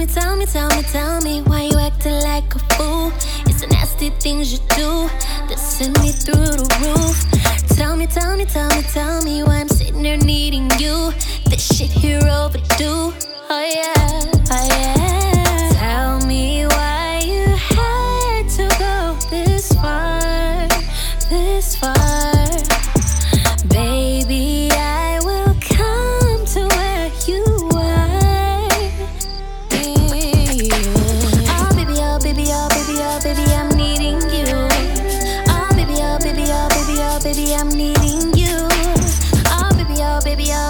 tell me why you acting like a fool. It's the nasty things you do that send me through the roof. Tell me why I'm sitting there needing you. This shit here overdue. Oh yeah. Tell me why you had to go this far. Baby, I will come to where you are. Oh baby, I'm needing you. Oh baby, I'm needing you. Oh baby, I'm needing you.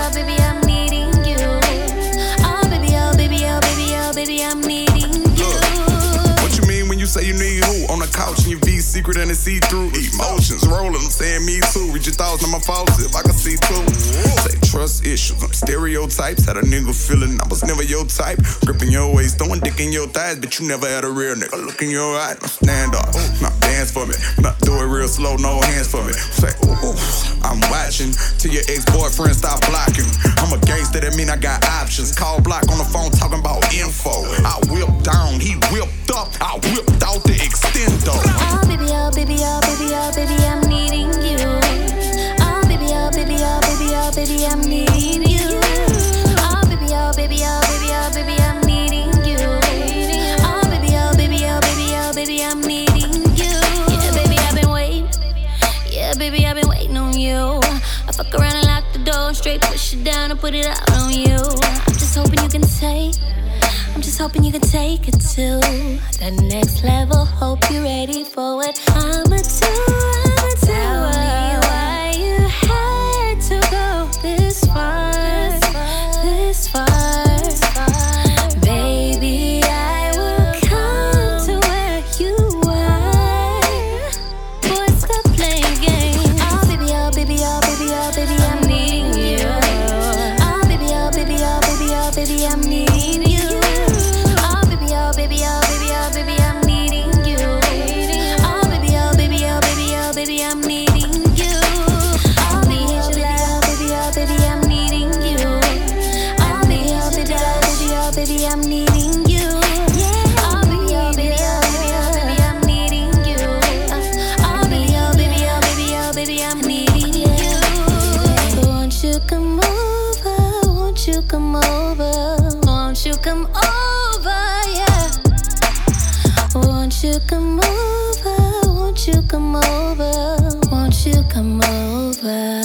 Oh baby, I'm needing you. What you mean when you say you need who? On the couch and your V secret and the see-through emotions rolling, I'm saying me too. Read your thoughts, not my faults if I can see too. Say trust issues, stereotypes. Had a nigga feeling I was never your type. Gripping your waist, throwing dick in your thighs, but you never had a real nigga look in your eye. Now stand up, now dance for me. Now do it real slow, no hands for me. Say ooh, I'm watching till your ex-boyfriend stop blocking. I'm a gangster, that mean I got options. Call block on the phone talking about info. I whipped down, he whipped up. I whipped out the extendo. Oh baby, I'm needing you. Oh baby, I'm needing you. Oh baby, I'm needing you. Oh baby, I'm needing you. Yeah, baby, I've been waiting on you. I fuck around and lock the door and straight push it down and put it out on you. I'm just hoping you can take it to the next level. Hope you're ready for what I'ma do. Tell me why you had to go this far. Baby, I will come to where you are. Boy, stop playing games. Oh baby, I'm needing you. Oh baby, I'm needing you. Oh baby, I'm needing you. Oh baby, I'm needing you. Oh baby, I'm needing you. Oh baby, I'm needing you. Oh baby, I'm needing you. Oh baby, I'm needing you. Won't you come over? Won't you come over? Won't you come over? Yeah. Won't you come over? Won't you come over? Won't you come over?